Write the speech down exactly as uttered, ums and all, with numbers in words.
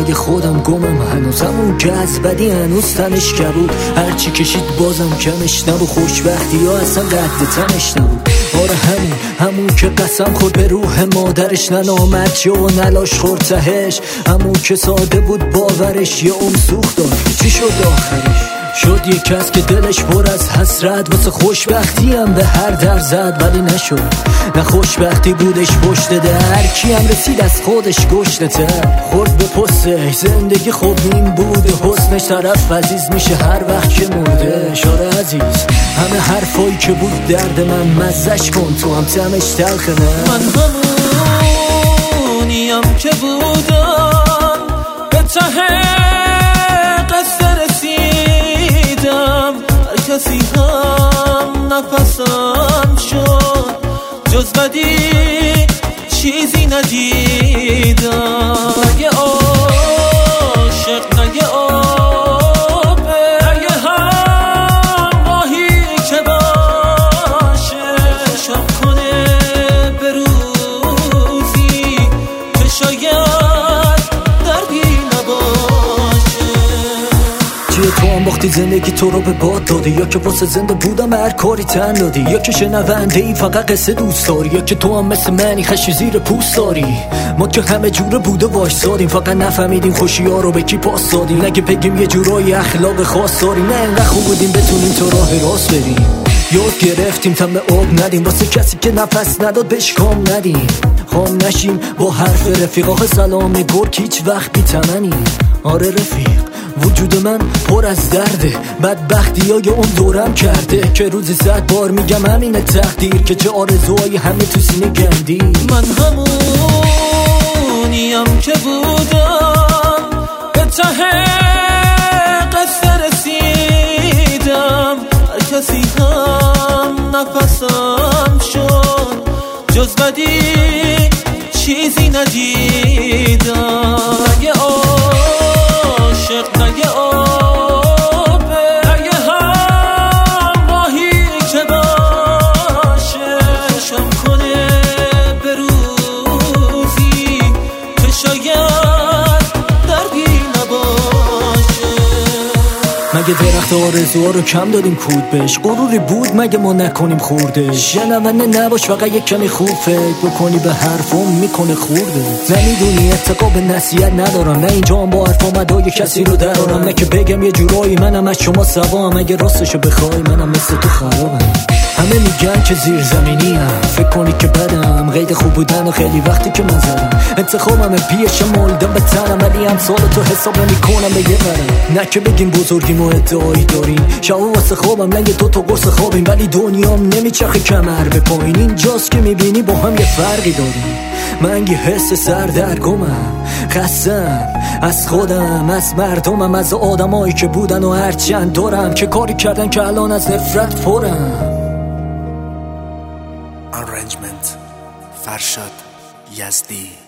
دنیای خودم گمم، هنوزم اون که از بدی هنوز تنش کبود، هرچی کشید بازم کمش نبود، خوشبختی ها اصلا قد تنش نبود. آره همون همون که قسم خورد به روح مادرش، ننامد جا و نلاش خورد تهش، همون که ساده بود باورش یه عمر سوخت داد. چی شد آخرش؟ شد یک کس که دلش پر از حسرت واسه خوشبختی هم به هر در زد، ولی نشد. نه خوشبختی بودش پشت در، کی هم رسید از خودش گشته تر، خورد به پستش زندگی خوب نیم بوده، حسنش طرف عزیز میشه هر وقت که مرده. شاره عزیز همه حرفایی که بود درد من مزش کن، تو هم تمش تلخه. نه من همونیم که بودم به ته قصه رسیدم، هر کسی هم نفسم شد، جز بدی چیزی ندیدم. نگه عاشق نگه آبه، نگه همراهی که باشه، شب کنه به روزی که شاید دردی نباشه. چیه تو هم باختی زندگی تو رو به باد دادی، یا که واسه زنده بودم هر کاری تن دادی، یا که شنونده ای فقط قصه دوست داری، یا که تو هم مثل منی خشی زیر پوست داری. ما که همه جوره بوده وایسادیم، فقط نفهمیدیم خوشی ها رو به کی پاس دادیم. نگه بگیم یه جورایی اخلاق خاص داریم، نه انقدر خوب بودیم بتونیم تو راه راست بریم. یاد گرفتیم تم آب ندیم، واسه کسی که نفس نداد بهش کام ندیم. خام نشیم با حرف رفیق، آخه سلام گرگ هیچ وقت بی تمنی. آره رفیق وجود من پر از درده، بدبختی های اون دورم کرده، که روزی صد بار میگم همینه تقدیر، که چه آرزوهای همه تو سینه گندی. من همونیم که بودم به ته قصه رسیدم، هر کسی هم نفسم شد، جز بدی چیزی ندیدم. نگه عاشق نگه آبه، نگه همراهی که باشه، شب کنه به روزی که شاید دردی نباشه. مگه درخت آرزوها رو کم دادیم کود بهش؟ غروری بود مگه ما نکنیم خوردش؟ شنونده نباش فقط یک کمی خوب فکر بکنی به حرفم میکنه خورده. نمیدونی اتقا به نصیحت ندارم، نه اینجا هم با حرف آمدای کسی رو درارم، نه که بگم یه جورایی منم از شما سوام، اگه راستشو بخوای منم مثل تو خرابم. همه میگن که زیر زمینی هم، فکر کنی که بدم قید خوب بودن و خیلی وقتی که من زدم انتخابم پیش مولدم به تنم، ولی هم سال تو حساب نمی کنم به یه برم. نه که بگیم بزرگیم و ادعایی داریم، شب واسه خوابم لنگ دو تا قرص خوابیم، ولی دنیام نمیچخه کمر به پایین. اینجاست که میبینی با هم یه فرقی داریم. من یه حس سردرگمم، خستم از خودم، از مردمم، از آدمایی که بودن و هرچند دارم که کاری کردن که الان از نفرت پرم. Arrangement فرشاد یزدی.